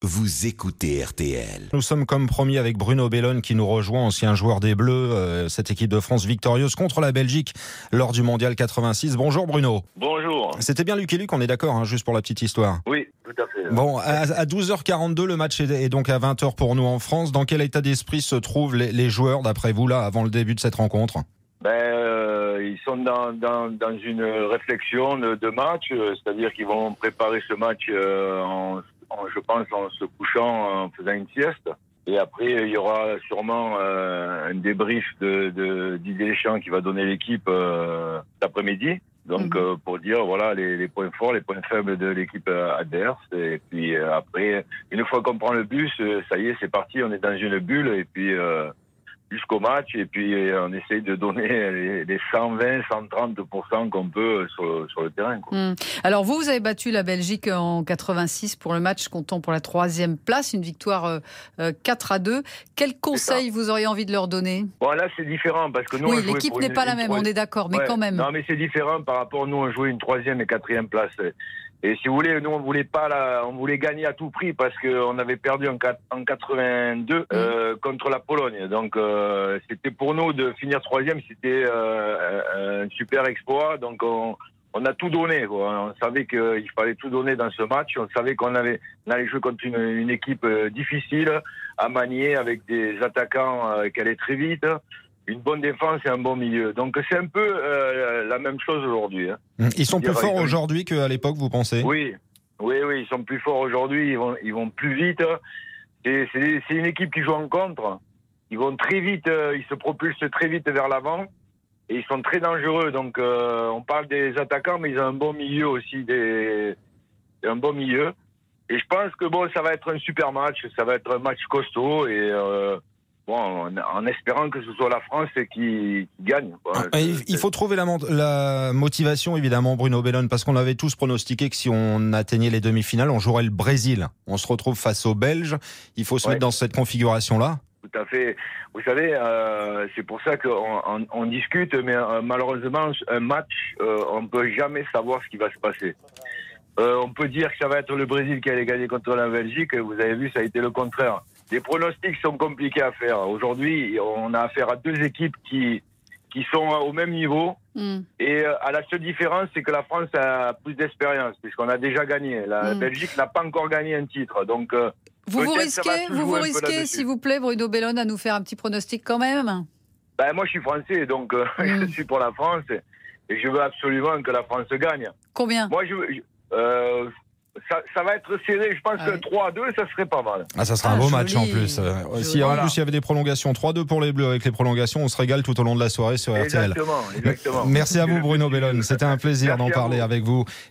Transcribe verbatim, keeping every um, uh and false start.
Vous écoutez R T L. Nous sommes comme promis avec Bruno Bellone qui nous rejoint, ancien joueur des Bleus, euh, cette équipe de France victorieuse contre la Belgique lors du Mondial quatre-vingt-six. Bonjour Bruno. Bonjour. C'était bien Luc et Luc, on est d'accord, hein, juste pour la petite histoire. Oui, tout à fait. Bon, à, à douze heures quarante-deux, le match est, est donc à vingt heures pour nous en France. Dans quel état d'esprit se trouvent les, les joueurs, d'après vous, là, avant le début de cette rencontre ? Ben, euh, ils sont dans, dans, dans une réflexion de, de match, euh, c'est-à-dire qu'ils vont préparer ce match euh, en, en, je pense, en se couchant, en faisant une sieste. Et après, il y aura sûrement euh, un débrief de, de Didier Deschamps qui va donner l'équipe euh, cet après-midi. Donc, mmh. euh, pour dire, voilà, les, les points forts, les points faibles de l'équipe adverse. Et puis euh, après, une fois qu'on prend le bus, euh, ça y est, c'est parti, on est dans une bulle. Et puis... Euh, jusqu'au match, et puis on essaye de donner les cent vingt, cent trente pour cent qu'on peut sur, sur le terrain. Quoi. Mmh. Alors vous, vous avez battu la Belgique en quatre-vingt-six pour le match comptant pour la troisième place, une victoire euh, quatre à deux. Quel conseil vous auriez envie de leur donner ? Bon, là c'est différent, parce que nous... Oui, l'équipe n'est une, pas la même, on est d'accord, mais ouais, quand même. Non, mais c'est différent par rapport à nous, on jouait une troisième et quatrième place. Et si vous voulez, nous on voulait pas la, on voulait gagner à tout prix parce qu'on avait perdu en, en quatre-vingt-deux euh, contre la Pologne. Donc euh, c'était pour nous de finir troisième, c'était euh, un super exploit. Donc on, on a tout donné, quoi. On savait qu'il fallait tout donner dans ce match. On savait qu'on avait, on allait jouer contre une, une équipe difficile à manier avec des attaquants euh, qui allaient très vite. Une bonne défense et un bon milieu. Donc c'est un peu euh, la même chose aujourd'hui. Hein. Ils sont plus forts aujourd'hui qu'à l'époque, vous pensez ? Oui, oui, oui, ils sont plus forts aujourd'hui. Ils vont, ils vont plus vite. Et c'est, c'est une équipe qui joue en contre. Ils vont très vite. Ils se propulsent très vite vers l'avant. Et ils sont très dangereux. Donc euh, on parle des attaquants, mais ils ont un bon milieu aussi, des, un bon milieu. Et je pense que bon, ça va être un super match. Ça va être un match costaud et. Euh, Bon, en, en espérant que ce soit la France qui, qui gagne. Quoi. Ah, il, il faut trouver la, la motivation, évidemment, Bruno Bellone, parce qu'on avait tous pronostiqué que si on atteignait les demi-finales, on jouerait le Brésil. On se retrouve face aux Belges. Il faut se ouais. mettre dans cette configuration-là. Tout à fait. Vous savez, euh, c'est pour ça qu'on on, on discute, mais euh, malheureusement, un match, euh, on ne peut jamais savoir ce qui va se passer. Euh, on peut dire que ça va être le Brésil qui allait gagner contre la Belgique. Vous avez vu, ça a été le contraire. Les pronostics sont compliqués à faire. Aujourd'hui, on a affaire à deux équipes qui, qui sont au même niveau. Mm. Et à la seule différence, c'est que la France a plus d'expérience, puisqu'on a déjà gagné. La mm. Belgique n'a pas encore gagné un titre. Donc, vous vous risquez, vous vous risquez s'il vous plaît, Bruno Bellone, à nous faire un petit pronostic quand même ? Ben, moi, je suis français, donc mm. je suis pour la France. Et je veux absolument que la France gagne. Combien ? Moi, je veux... Euh, Ça, ça va être serré, je pense ah que oui. trois à deux, ça serait pas mal. Ah, ça sera ah, un beau joli. match en plus. Euh, si voilà. En plus il y avait des prolongations, trois deux pour les Bleus avec les prolongations, on se régale tout au long de la soirée sur R T L. Exactement, exactement. Merci à vous Bruno Bellone, c'était un plaisir Merci d'en parler avec vous.